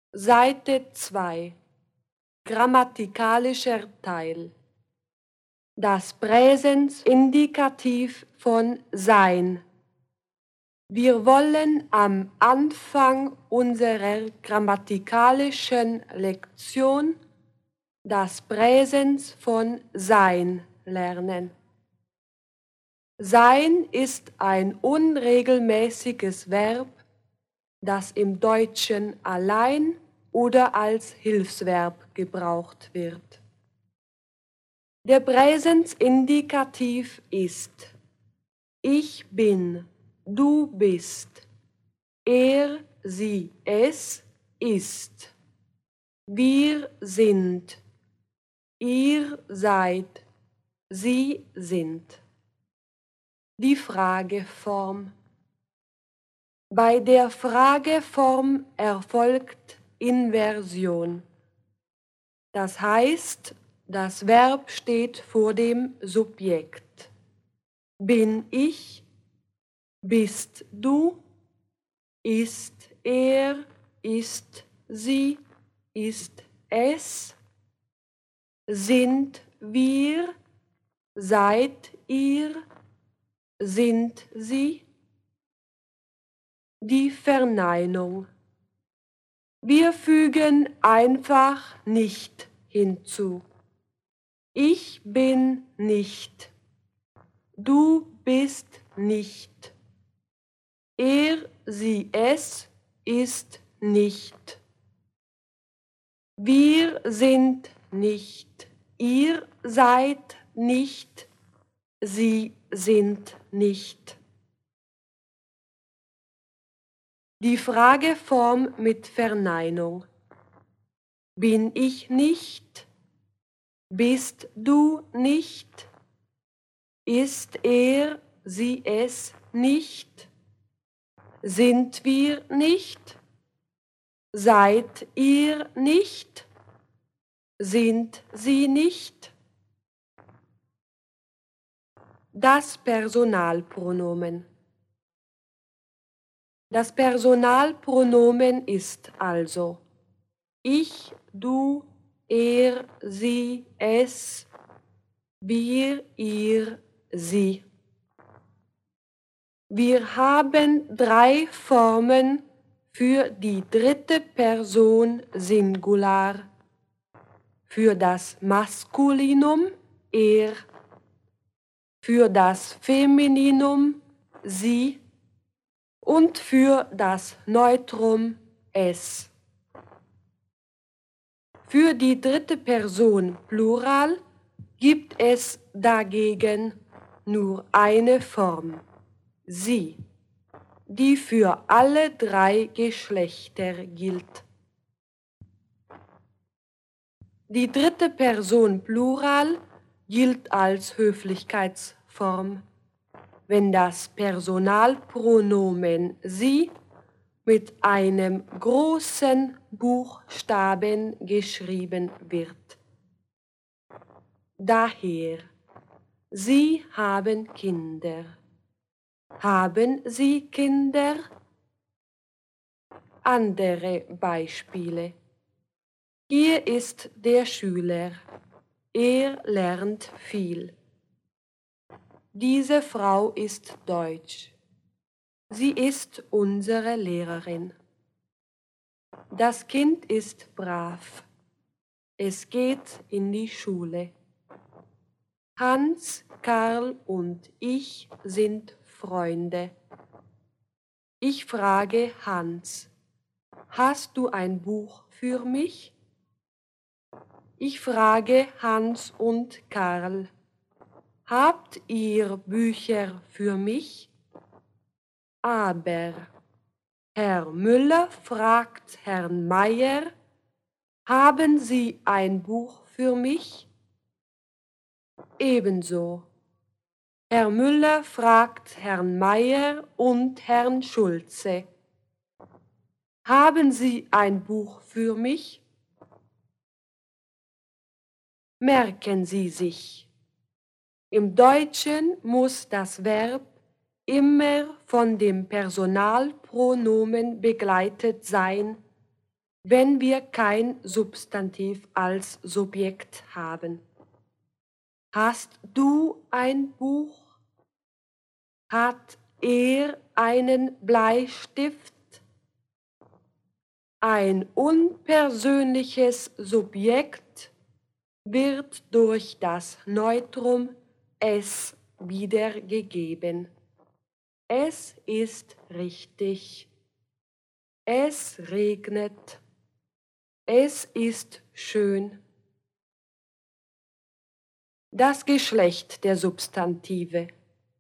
Seite 2. Grammatikalischer Teil. Das Präsensindikativ von sein. Wir wollen am Anfang unserer grammatikalischen Lektion das Präsens von sein lernen. Sein ist ein unregelmäßiges Verb, das im Deutschen allein oder als Hilfsverb gebraucht wird. Der Präsensindikativ ist ich bin, du bist, er, sie, es ist, wir sind, ihr seid, sie sind. Die Frageform. Bei der Frageform erfolgt Inversion. Das heißt, das Verb steht vor dem Subjekt. Bin ich, bist du, ist er, ist sie, ist es, sind wir, seid ihr, sind sie. Die Verneinung. Wir fügen einfach nicht hinzu. Ich bin nicht. Du bist nicht. Er, sie, es ist nicht. Wir sind nicht. Ihr seid nicht. Sie sind nicht. Die Frageform mit Verneinung. Bin ich nicht? Bist du nicht? Ist er, sie, es nicht? Sind wir nicht? Seid ihr nicht? Sind sie nicht? Das Personalpronomen. Das Personalpronomen ist also ich, du, er, sie, es, wir, ihr, sie. Wir haben 3 Formen für die dritte Person Singular. Für das Maskulinum er, für das Femininum sie und für das Neutrum es. Für die dritte Person Plural gibt es dagegen nur eine Form, sie, die für alle 3 Geschlechter gilt. Die dritte Person Plural gilt als Höflichkeitsform, wenn das Personalpronomen sie mit einem großen Buchstaben geschrieben wird. Daher, Sie haben Kinder. Haben Sie Kinder? Andere Beispiele. Hier ist der Schüler. Er lernt viel. Diese Frau ist deutsch. Sie ist unsere Lehrerin. Das Kind ist brav. Es geht in die Schule. Hans, Karl und ich sind Freunde. Ich frage Hans, hast du ein Buch für mich? Ich frage Hans und Karl, habt ihr Bücher für mich? Aber Herr Müller fragt Herrn Meier, haben Sie ein Buch für mich? Ebenso. Herr Müller fragt Herrn Meier und Herrn Schulze, haben Sie ein Buch für mich? Merken Sie sich. Im Deutschen muss das Verb immer von dem Personalpronomen begleitet sein, wenn wir kein Substantiv als Subjekt haben. Hast du ein Buch? Hat er einen Bleistift? Ein unpersönliches Subjekt wird durch das Neutrum es wiedergegeben. Es ist richtig. Es regnet. Es ist schön. Das Geschlecht der Substantive.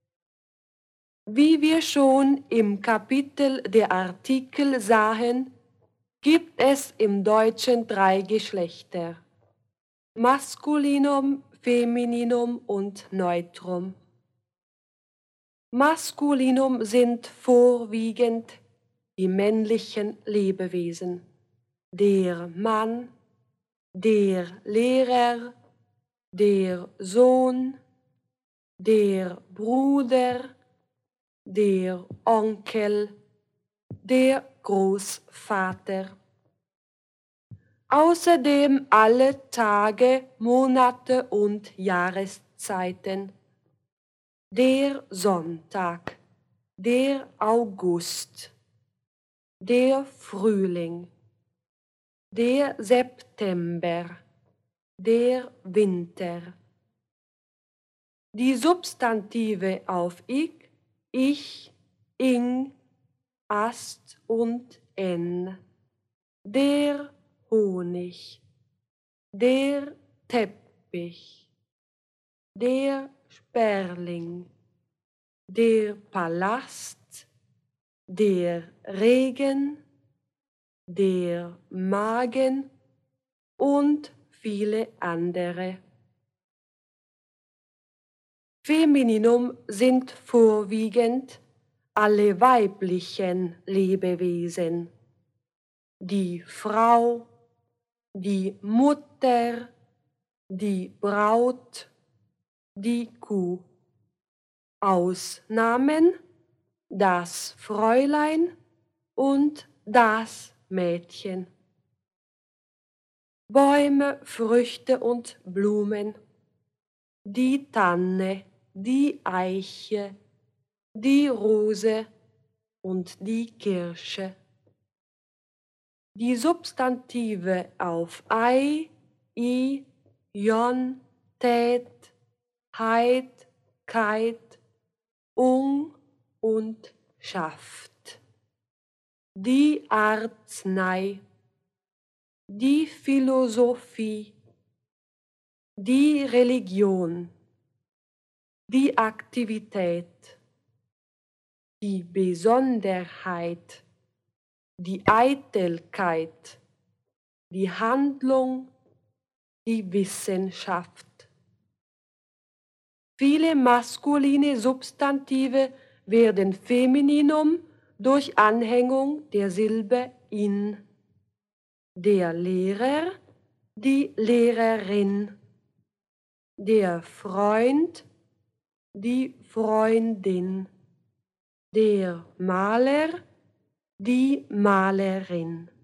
Wie wir schon im Kapitel der Artikel sahen, gibt es im Deutschen 3 Geschlechter: Maskulinum, Femininum und Neutrum. Maskulinum sind vorwiegend die männlichen Lebewesen: der Mann, der Lehrer, der Sohn, der Bruder, der Onkel, der Großvater. Außerdem alle Tage, Monate und Jahreszeiten: der Sonntag, der August, der Frühling, der September, der Winter. Die Substantive auf ich, ing, ast und en: der Honig, der Teppich, der Sperling, der Palast, der Regen, der Magen und viele andere. Femininum sind vorwiegend alle weiblichen Lebewesen: die Frau, die Mutter, die Braut, die Kuh. Ausnahmen: das Fräulein und das Mädchen. Bäume, Früchte und Blumen: die Tanne, die Eiche, die Rose und die Kirsche. Die Substantive auf ei, i, jon, tät, heit, keit, ung und schaft: die Arznei, die Philosophie, die Religion, die Aktivität, die Besonderheit, die Eitelkeit, die Handlung, die Wissenschaft. Viele maskuline Substantive werden Femininum durch Anhängung der Silbe in: der Lehrer, die Lehrerin, der Freund, die Freundin, der Maler, die Malerin.